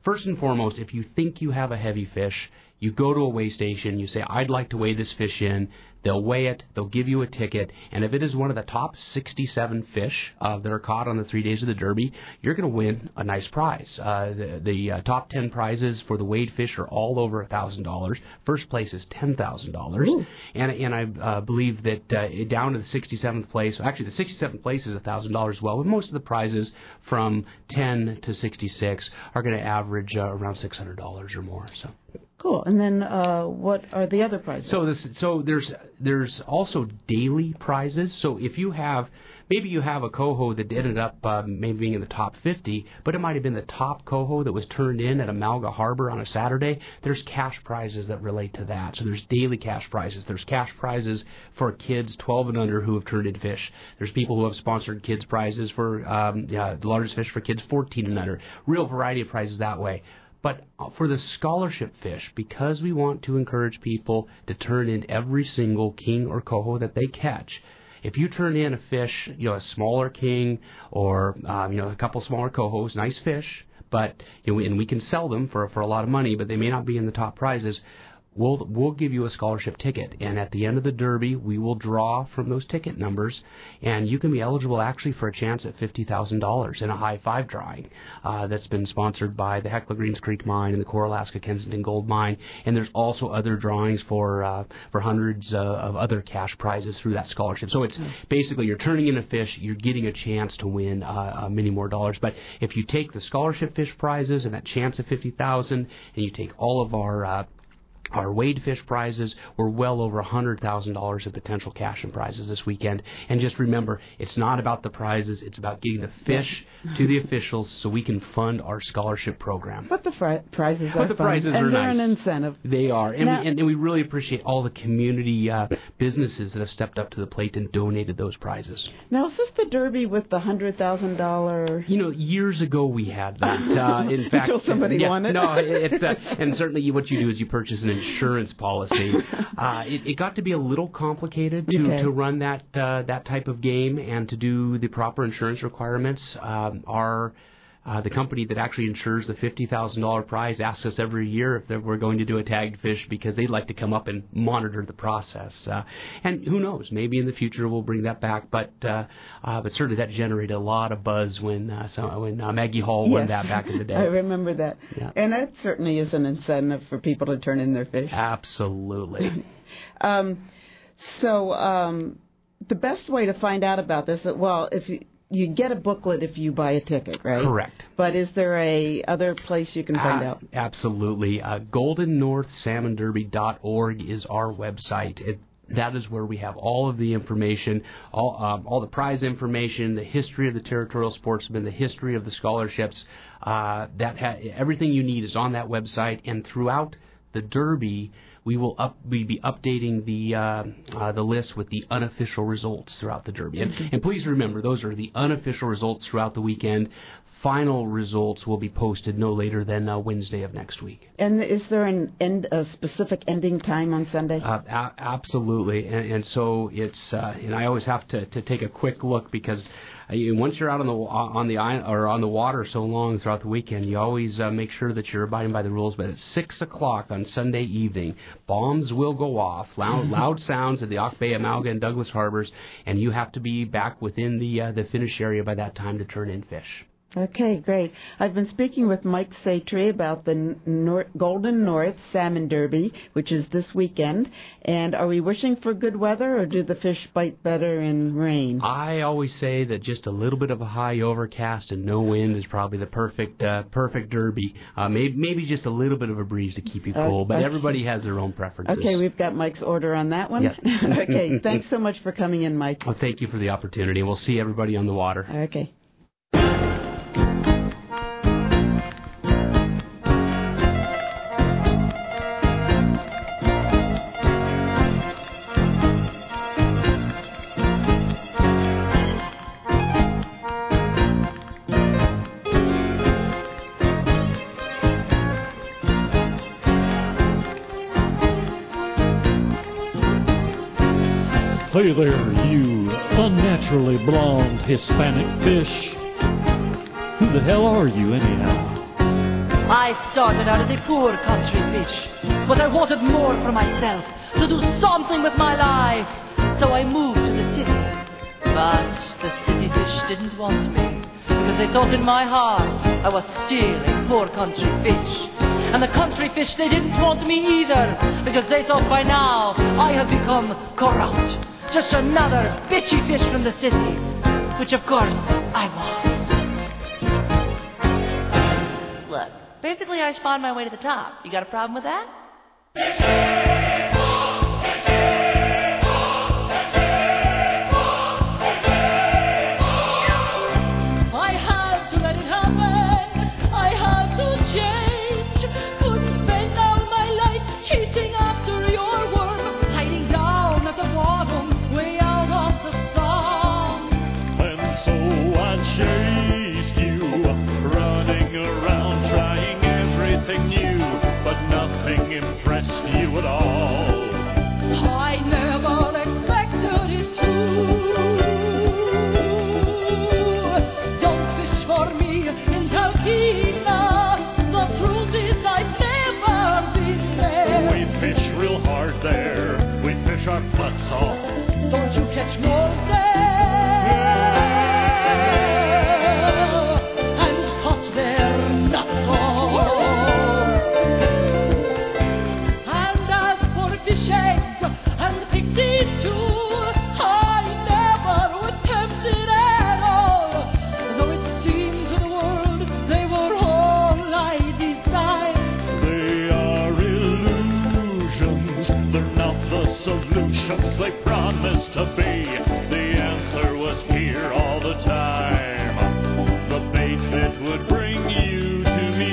first and foremost, if you think you have a heavy fish, you go to a weigh station, you say, I'd like to weigh this fish in. They'll weigh it, they'll give you a ticket, and if it is one of the top 67 fish that are caught on the 3 days of the Derby, you're going to win a nice prize. The top 10 prizes for the weighed fish are all over $1,000. First place is $10,000, and I believe that down to the 67th place, actually the 67th place is $1,000 as well, and most of the prizes from 10 to 66 are going to average around $600 or more. So.
Cool. And then what are the other prizes?
So there's also daily prizes. So if you have, maybe you have a coho that ended up maybe being in the top 50, but it might have been the top coho that was turned in at Amalga Harbor on a Saturday, there's cash prizes that relate to that. So there's daily cash prizes. There's cash prizes for kids 12 and under who have turned in fish. There's people who have sponsored kids prizes for the largest fish for kids 14 and under. Real variety of prizes that way. But for the scholarship fish, because we want to encourage people to turn in every single king or coho that they catch, if you turn in a fish, a smaller king or a couple smaller cohos, nice fish, but and we can sell them for a lot of money, but they may not be in the top prizes. We'll give you a scholarship ticket, and at the end of the Derby, we will draw from those ticket numbers, and you can be eligible actually for a chance at $50,000 in a high five drawing that's been sponsored by the Hecla Greens Creek Mine and the Core Alaska Kensington Gold Mine, and there's also other drawings for hundreds of other cash prizes through that scholarship. So it's basically you're turning in a fish, you're getting a chance to win many more dollars. But if you take the scholarship fish prizes and that chance of $50,000, and you take all of our weighed fish prizes, we're well over $100,000 of potential cash and prizes this weekend. And just remember, it's not about the prizes, it's about getting the fish to the officials so we can fund our scholarship program.
But the prizes are
But the prizes
fun,
are
and they're
nice.
an incentive.
They are. And we really appreciate all the community businesses that have stepped up to the plate and donated those prizes.
Now, is this the Derby with the $100,000?
Years ago we had that. In fact,
until somebody won it.
No, it's and certainly what you do is you purchase an insurance policy. It got to be a little complicated to run that type of game and to do the proper insurance requirements. The company that actually insures the $50,000 prize asks us every year if we're going to do a tagged fish because they'd like to come up and monitor the process. And who knows, maybe in the future we'll bring that back. But certainly that generated a lot of buzz when Maggie Hall won that back in the day.
I remember that.
Yeah.
And that certainly is an incentive for people to turn in their fish.
Absolutely.
The best way to find out about this, if you get a booklet if you buy a ticket, right?
Correct.
But is there a other place you can find out?
Absolutely. GoldenNorthSalmonDerby.org is our website. That is where we have all of the information, all the prize information, the history of the territorial sportsmen, the history of the scholarships. Everything you need is on that website. And throughout the Derby, we'll be updating the list with the unofficial results throughout the Derby. And please remember, those are the unofficial results throughout the weekend. Final results will be posted no later than Wednesday of next week. And
is there a specific ending time on Sunday?
Absolutely. And so it's and I always have to take a quick look because once you're out on the water so long throughout the weekend, you always make sure that you're abiding by the rules. But at 6:00 on Sunday evening, bombs will go off, loud sounds at the Auk Bay, Amalga, and Douglas harbors, and you have to be back within the finish area by that time to turn in fish.
Okay, great. I've been speaking with Mike Satre about the Golden North Salmon Derby, which is this weekend. And are we wishing for good weather, or do the fish bite better in rain?
I always say that just a little bit of a high overcast and no wind is probably the perfect derby. Maybe just a little bit of a breeze to keep you cool, but everybody has their own preferences.
Okay, we've got Mike's order on that one.
Yes.
Okay, thanks so much for coming in, Mike.
Well, thank you for the opportunity. We'll see everybody on the water.
Okay.
Hey there, you unnaturally blonde Hispanic fish. Who the hell are you, anyhow?
I started out as a poor country fish, but I wanted more for myself, to do something with my life. So I moved to the city. But the city fish didn't want me, because they thought in my heart I was still a poor country fish. And the country fish, they didn't want me either, because they thought by now I had become corrupt. Just another bitchy fish from the city, which of course I was. Look, basically I spawned my way to the top. You got a problem with that?
I had to let it happen. I had to change. Couldn't spend all my life chasing after your worm, hiding down at the bottom, way out of the sun.
And so I chased you, running around trying everything new, but nothing impressed you at all.
I never expected it to. Don't fish for me in Talkeetna. The truth is I've never been there.
We fish real hard there, we fish our butts off.
Don't you catch more there? And cut their nuts off. And as for fish eggs and pixies too, I never attempted at all. Though it seemed to the world they were all I designed.
They are illusions, they're not the solutions they promised to be. The answer was here all the time, the bait that would bring you to me.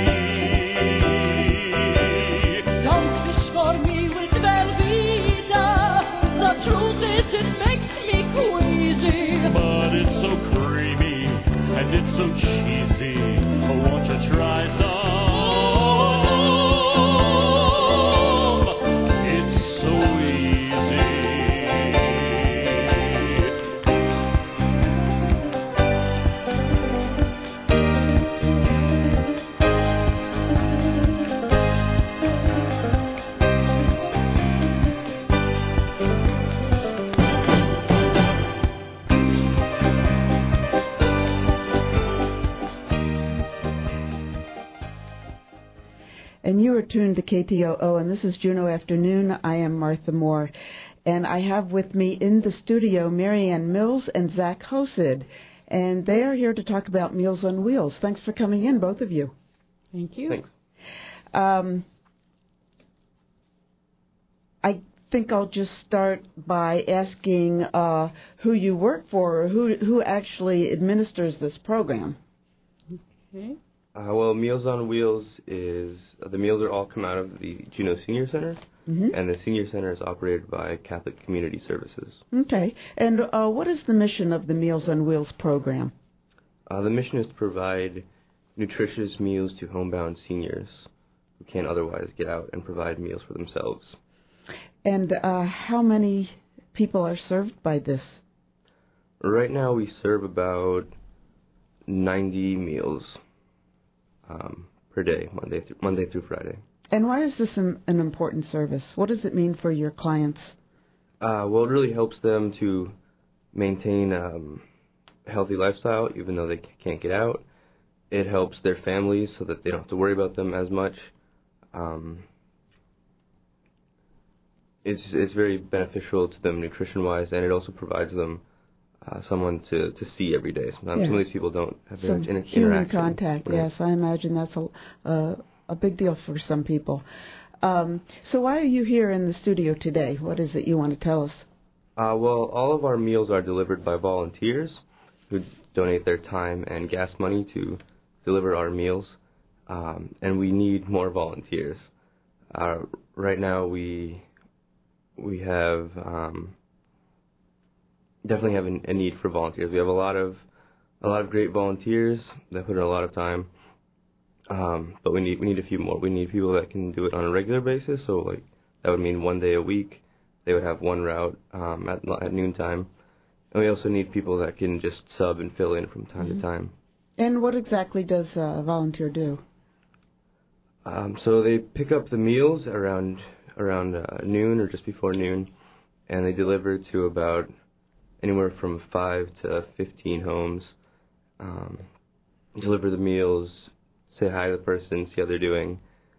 Don't fish for me with Velveeta. The truth is it makes me queasy.
But it's so creamy and it's so cheesy. Oh, won't you try some? It's so easy.
And you are tuned to KTOO, and this is Juneau Afternoon. I am Martha Moore, and I have with me in the studio Marianne Mills and Zach Hosid, and they are here to talk about Meals on Wheels. Thanks for coming in, both of you.
Thank you.
Thanks.
I think I'll just start by asking who you work for, or who actually administers this program.
Okay.
Well, Meals on Wheels is, the meals are all come out of the Juneau Senior Center, and the Senior Center is operated by Catholic Community Services.
Okay. And what is the mission of the Meals on Wheels program?
The mission is to provide nutritious meals to homebound seniors who can't otherwise get out and provide meals for themselves.
And how many people are served by this?
Right now we serve about 90 meals per day, Monday through Friday.
And why is this an important service? What does it mean for your clients?
Well, it really helps them to maintain a healthy lifestyle, even though they can't get out. It helps their families so that they don't have to worry about them as much. It's very beneficial to them nutrition-wise, and it also provides them someone to see every day. Sometimes some of these people don't have very much interaction.
Human contact,
right.
Yes. I imagine that's a big deal for some people. So why are you here in the studio today? What is it you want to tell us?
Well, all of our meals are delivered by volunteers who donate their time and gas money to deliver our meals, and we need more volunteers. Right now we have definitely have a need for volunteers. We have a lot of great volunteers that put in a lot of time, but we need a few more. We need people that can do it on a regular basis. So like that would mean one day a week. They would have one route at noontime, and we also need people that can just sub and fill in from time to time.
And what exactly does a volunteer do?
So they pick up the meals around noon or just before noon, and they deliver to about anywhere from 5 to 15 homes. Deliver the meals, say hi to the person, see how they're doing.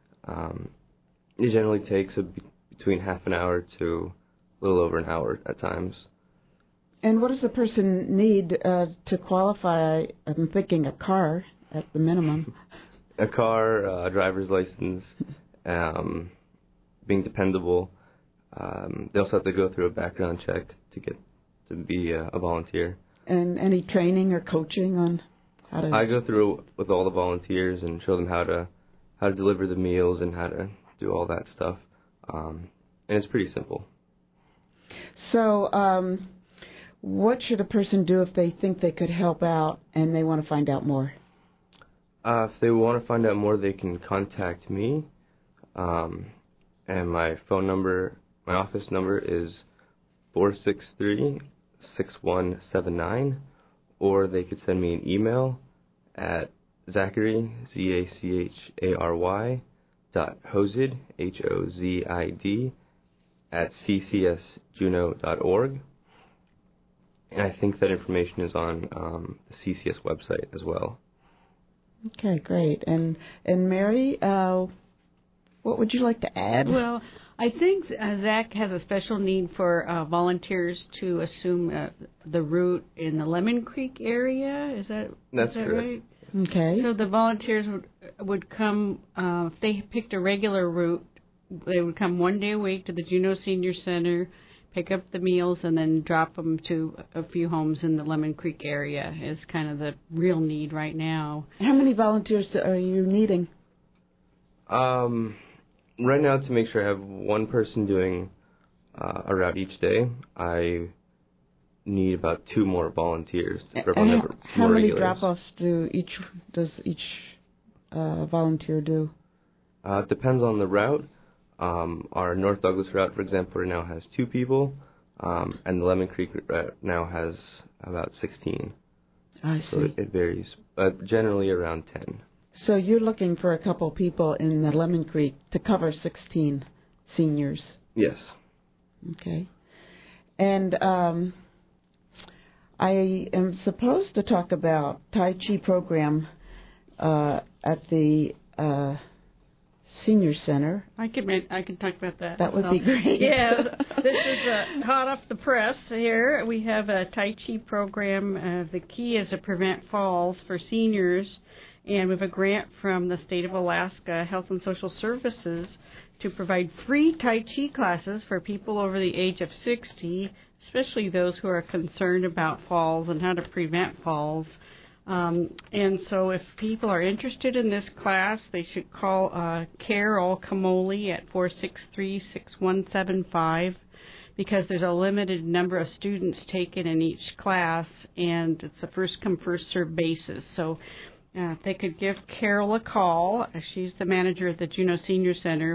It generally takes between half an hour to a little over an hour at times.
And what does the person need to qualify? I'm thinking a car at the minimum.
A car, a driver's license, being dependable. They also have to go through a background check to be a volunteer.
And any training or coaching on how to?
I go through with all the volunteers and show them how to deliver the meals and how to do all that stuff. And it's pretty simple.
So, what should a person do if they think they could help out and they want to find out more?
If they want to find out more, they can contact me. And my phone number, my office number is 463-6179, or they could send me an email at Zachary, ZACHARY, .hozid, HOZID, at ccsjuneau.org. And I think that information is on the CCS website as well.
Okay, great. And Mary, what would you like to add?
Well, I think Zach has a special need for volunteers to assume the route in the Lemon Creek area.
That's correct.
Right?
Okay.
So the volunteers would come, if they picked a regular route, they would come one day a week to the Juneau Senior Center, pick up the meals, and then drop them to a few homes in the Lemon Creek area is kind of the real need right now.
How many volunteers are you needing?
Right now, to make sure I have one person doing a route each day, I need about 2 more volunteers.
How many drop-offs does each volunteer do?
It depends on the route. Our North Douglas route, for example, right now has 2 people, and the Lemon Creek route now has about 16.
I see.
So it varies, but generally around 10.
So you're looking for a couple people in the Lemon Creek to cover 16 seniors?
Yes.
Okay. And I am supposed to talk about Tai Chi program at the Senior Center.
I can talk about that.
That would be great.
Yeah, this is hot off the press here. We have a Tai Chi program. The key is to prevent falls for seniors, and we have a grant from the state of Alaska Health and Social Services to provide free Tai Chi classes for people over the age of 60, especially those who are concerned about falls and how to prevent falls. And so if people are interested in this class, they should call Carol Kamoli at 463-6175 because there's a limited number of students taken in each class, and it's a first-come, first-served basis. So if they could give Carol a call. She's the manager of the Juneau Senior Center,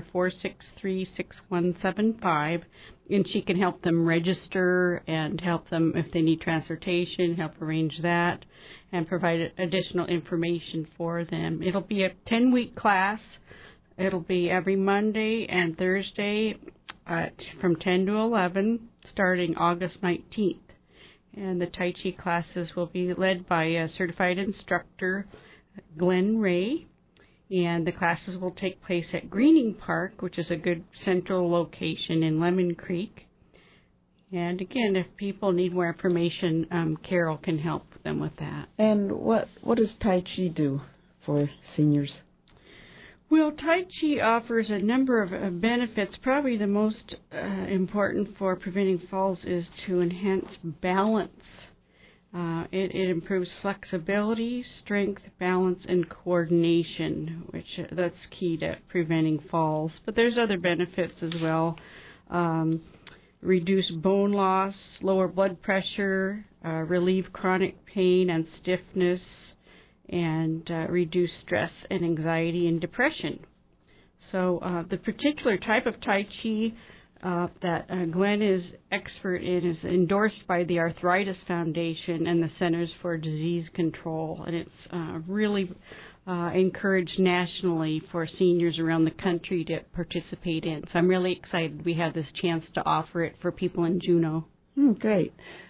463-6175, and she can help them register and help them if they need transportation, help arrange that, and provide additional information for them. It'll be a 10-week class. It'll be every Monday and Thursday from 10 to 11, starting August 19th. And the Tai Chi classes will be led by a certified instructor, Glenn Ray, and the classes will take place at Greening Park, which is a good central location in Lemon Creek. And again, if people need more information, Carol can help them with that.
And what does Tai Chi do for seniors?
Well, Tai Chi offers a number of benefits. Probably the most important for preventing falls is to enhance balance. It improves flexibility, strength, balance, and coordination, which that's key to preventing falls. But there's other benefits as well. Reduce bone loss, lower blood pressure, relieve chronic pain and stiffness, and reduce stress and anxiety and depression. So the particular type of Tai Chi that Glenn is expert in is endorsed by the Arthritis Foundation and the Centers for Disease Control, and it's really encouraged nationally for seniors around the country to participate in. So I'm really excited we have this chance to offer it for people in Juneau.
Great.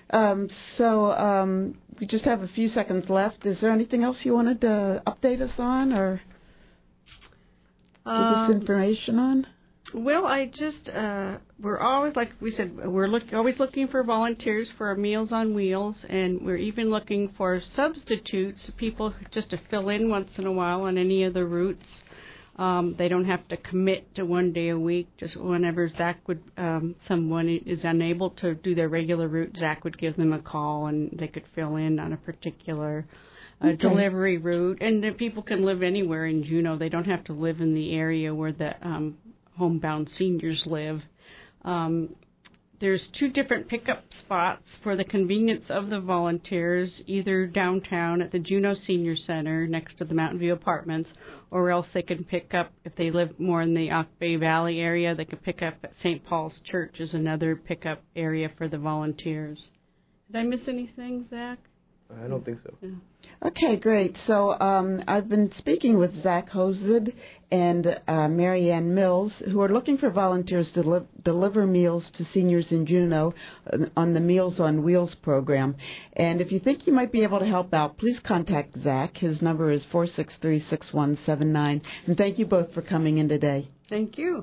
So we just have a few seconds left. Is there anything else you wanted to update us on or give us information on?
Well, I just, we're always, like we said, we're always looking for volunteers for our Meals on Wheels, and we're even looking for substitutes, people just to fill in once in a while on any of the routes. They don't have to commit to 1 day a week. Just whenever Zach would, someone is unable to do their regular route, Zach would give them a call, and they could fill in on a particular delivery route. And the people can live anywhere in Juneau. They don't have to live in the area where the homebound seniors live. There's 2 different pickup spots for the convenience of the volunteers, either downtown at the Juneau Senior Center next to the Mountain View Apartments, or else they can pick up, if they live more in the Ock Bay Valley area, they can pick up at St. Paul's Church is another pickup area for the volunteers. Did I miss anything, Zach?
I don't think so.
Yeah.
Okay, great. So I've been speaking with Zach Hozid and Mary Ann Mills, who are looking for volunteers to deliver meals to seniors in Juneau on the Meals on Wheels program. And if you think you might be able to help out, please contact Zach. His number is 463-6179. And thank you both for coming in today.
Thank you.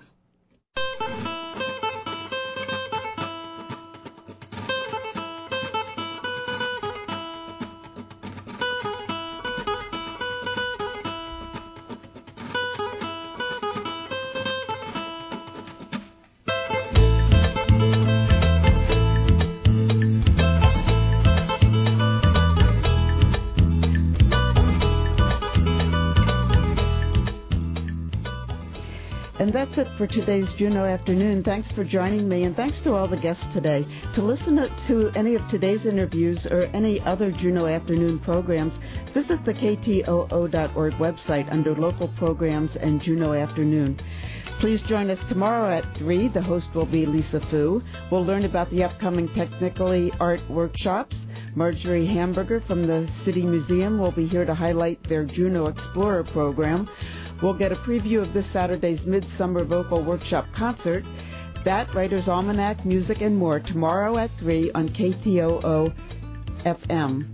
And that's it for today's Juneau Afternoon. Thanks for joining me, and thanks to all the guests today. To listen to any of today's interviews or any other Juneau Afternoon programs, visit the KTOO.org website under Local Programs and Juneau Afternoon. Please join us tomorrow at 3. The host will be Lisa Fu. We'll learn about the upcoming Technically Art workshops. Marjorie Hamburger from the City Museum will be here to highlight their Juneau Explorer program. We'll get a preview of this Saturday's Midsummer Vocal Workshop concert. That, Writer's Almanac, music, and more tomorrow at 3 on KTOO FM.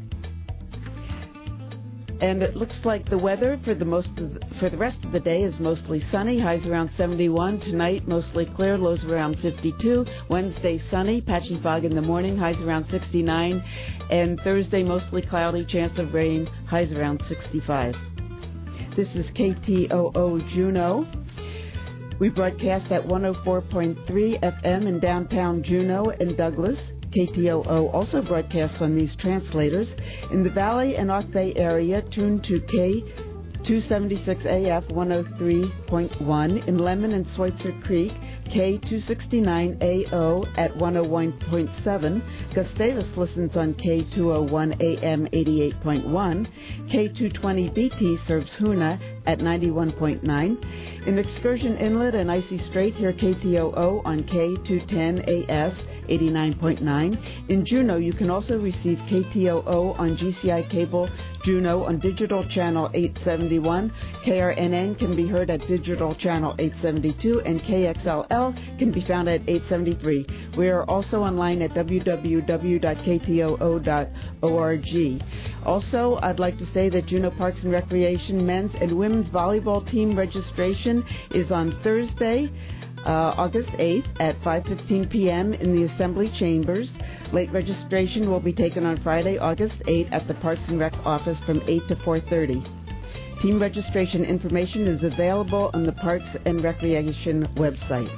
And it looks like the weather for the rest of the day is mostly sunny, highs around 71. Tonight, mostly clear, lows around 52. Wednesday, sunny, patchy fog in the morning, highs around 69. And Thursday, mostly cloudy, chance of rain, highs around 65. This is KTOO Juneau. We broadcast at 104.3 FM in downtown Juneau and Douglas. KTOO also broadcasts on these translators. In the Valley and Ock Bay area, tune to K276AF 103.1. In Lemon and Schweitzer Creek, K269AO at 101.7. Gustavus listens on K201 AM 88.1. K220BT serves Hoona at 91.9. In Excursion Inlet and Icy Strait, hear KTOO on K210AS 89.9. In Juneau, you can also receive KTOO on GCI Cable Juneau on Digital Channel 871. KRNN can be heard at Digital Channel 872, and KXLL can be found at 873. We are also online at www.ktoo.org. Also, I'd like to say that Juneau Parks and Recreation men's and women's volleyball team registration is on Thursday, August 8th at 5:15 p.m. in the Assembly Chambers. Late registration will be taken on Friday, August 8th at the Parks and Rec office from 8 to 4:30. Team registration information is available on the Parks and Recreation website.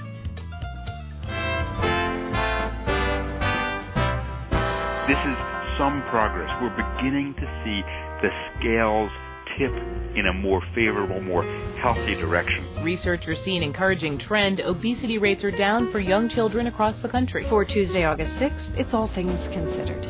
This is some progress. We're beginning to see the scales tip in a more favorable, more healthy direction.
Researchers see an encouraging trend. Obesity rates are down for young children across the country.
For Tuesday, August 6th, it's All Things Considered.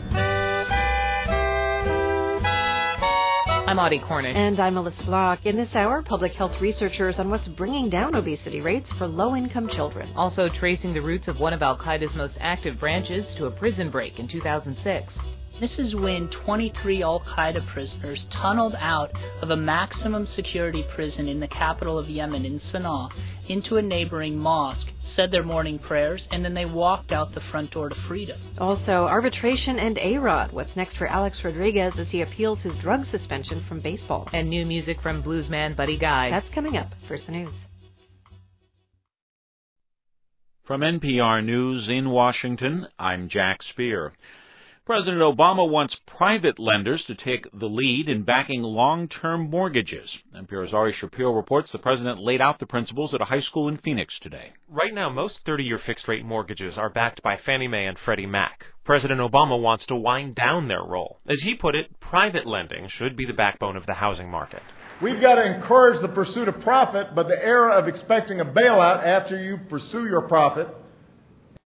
I'm Audie Cornish.
And I'm Melissa Locke. In this hour, public health researchers on what's bringing down obesity rates for low-income children.
Also tracing the roots of one of Al-Qaeda's most active branches to a prison break in 2006.
This is when 23 al-Qaeda prisoners tunneled out of a maximum security prison in the capital of Yemen, in Sana'a, into a neighboring mosque, said their morning prayers, and then they walked out the front door to freedom.
Also, arbitration and A-Rod. What's next for Alex Rodriguez as he appeals his drug suspension from baseball?
And new music from bluesman Buddy Guy.
That's coming up. First the news.
From NPR News in Washington, I'm Jack Speer. President Obama wants private lenders to take the lead in backing long-term mortgages. NPR's Ari Shapiro reports the president laid out the principles at a high school in Phoenix today.
Right now, most 30-year fixed-rate mortgages are backed by Fannie Mae and Freddie Mac. President Obama wants to wind down their role. As he put it, private lending should be the backbone of the housing market.
We've got to encourage the pursuit of profit, but the era of expecting a bailout after you pursue your profit